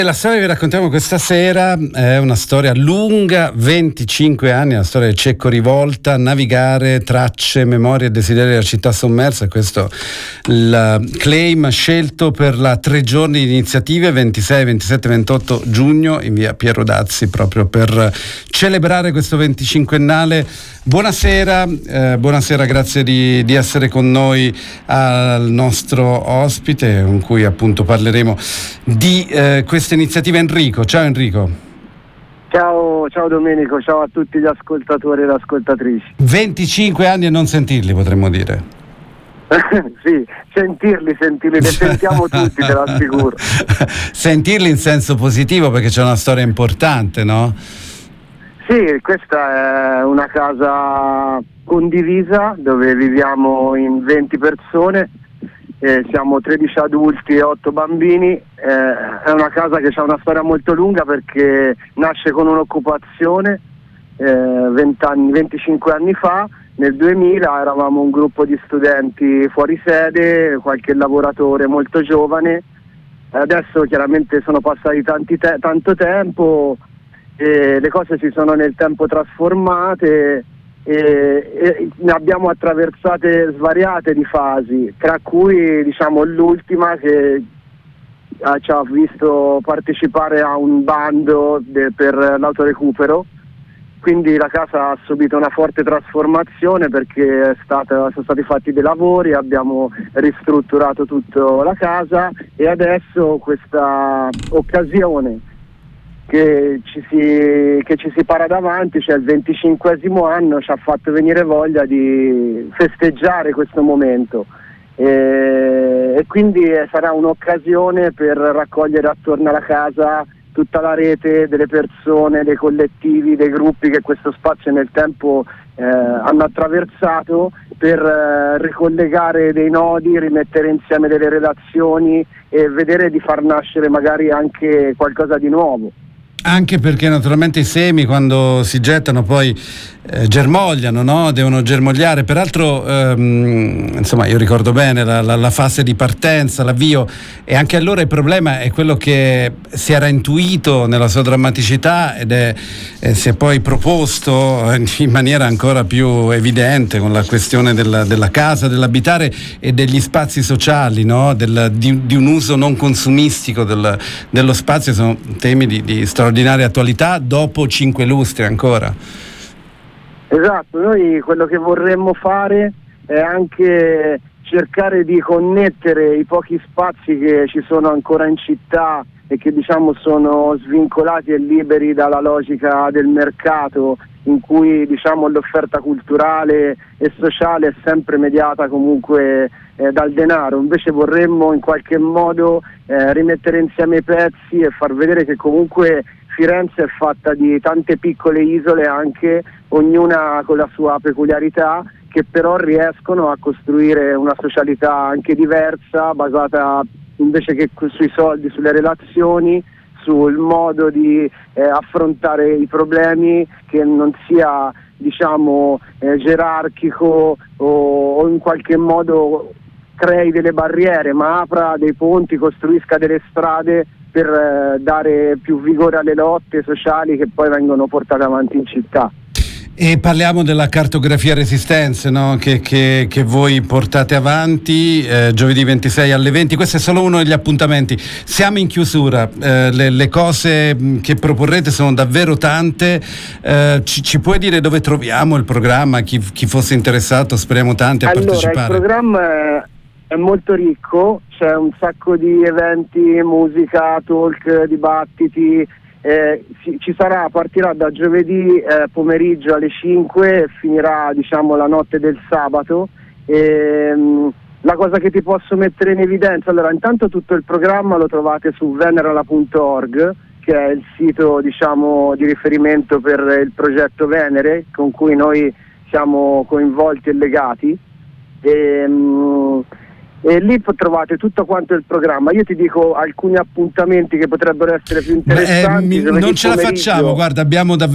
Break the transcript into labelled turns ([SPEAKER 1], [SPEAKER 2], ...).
[SPEAKER 1] La storia che vi raccontiamo questa sera è una storia lunga, 25 anni, una storia di Cecco Rivolta, navigare, tracce, memorie e desideri della città sommersa. Questo il claim scelto per la 3 giorni di iniziative 26, 27, 28 giugno in via Piero Dazzi, proprio per celebrare questo 25ennale. Buonasera, grazie di essere con noi al nostro ospite, con cui appunto parleremo di questa iniziativa. Enrico, ciao Enrico.
[SPEAKER 2] Ciao Domenico, ciao a tutti gli ascoltatori e le ascoltatrici.
[SPEAKER 1] 25 anni e non sentirli, potremmo dire.
[SPEAKER 2] Sì, sentirli, ne sentiamo tutti, te lo assicuro.
[SPEAKER 1] Sentirli in senso positivo, perché c'è una storia importante, no?
[SPEAKER 2] Sì, questa è una casa condivisa dove viviamo in 20 persone, siamo 13 adulti e 8 bambini. È una casa che ha una storia molto lunga perché nasce con un'occupazione 25 anni fa. Nel 2000 eravamo un gruppo di studenti fuori sede, qualche lavoratore molto giovane. Adesso chiaramente sono passati tanto tempo e le cose si sono nel tempo trasformate e ne abbiamo attraversate svariate di fasi, tra cui diciamo l'ultima che ci ha visto partecipare a un bando per l'autorecupero. Quindi la casa ha subito una forte trasformazione perché sono stati fatti dei lavori, abbiamo ristrutturato tutta la casa e adesso questa occasione che ci si para davanti, cioè il 25esimo anno, ci ha fatto venire voglia di festeggiare questo momento e quindi sarà un'occasione per raccogliere attorno alla casa tutta la rete delle persone, dei collettivi, dei gruppi che questo spazio nel tempo hanno attraversato, per ricollegare dei nodi, rimettere insieme delle relazioni e vedere di far nascere magari anche qualcosa di nuovo.
[SPEAKER 1] Anche perché naturalmente i semi, quando si gettano, poi germogliano, no? Devono germogliare. Peraltro insomma, io ricordo bene la fase di partenza, l'avvio, e anche allora il problema è quello che si era intuito nella sua drammaticità ed si è poi proposto in maniera ancora più evidente con la questione della casa, dell'abitare e degli spazi sociali, no? Di un uso non consumistico dello spazio. Sono temi di straordinaria attualità dopo 5 lustri ancora.
[SPEAKER 2] Esatto, noi quello che vorremmo fare è anche cercare di connettere i pochi spazi che ci sono ancora in città e che diciamo sono svincolati e liberi dalla logica del mercato, in cui diciamo l'offerta culturale e sociale è sempre mediata comunque dal denaro. Invece vorremmo in qualche modo rimettere insieme i pezzi e far vedere che comunque Firenze è fatta di tante piccole isole, anche ognuna con la sua peculiarità, che però riescono a costruire una socialità anche diversa, basata invece che sui soldi, sulle relazioni, sul modo di affrontare i problemi, che non sia diciamo gerarchico o in qualche modo crei delle barriere, ma apra dei ponti, costruisca delle strade per dare più vigore alle lotte sociali che poi vengono portate avanti in città.
[SPEAKER 1] E parliamo della cartografia resistenze, no? che voi portate avanti giovedì 26 alle 20. Questo è solo uno degli appuntamenti. Siamo in chiusura, le cose che proporrete sono davvero tante. Ci puoi dire dove troviamo il programma? Chi fosse interessato, speriamo tanti a partecipare.
[SPEAKER 2] Il programma è molto ricco, c'è un sacco di eventi, musica, talk, dibattiti. Partirà da giovedì pomeriggio alle 5 e finirà diciamo la notte del sabato. La cosa che ti posso mettere in evidenza, allora intanto tutto il programma lo trovate su venerala.org, che è il sito diciamo di riferimento per il progetto Venere, con cui noi siamo coinvolti e legati. E lì trovate tutto quanto il programma. Io ti dico alcuni appuntamenti che potrebbero essere più interessanti.
[SPEAKER 1] Non ce la facciamo, guarda, abbiamo davvero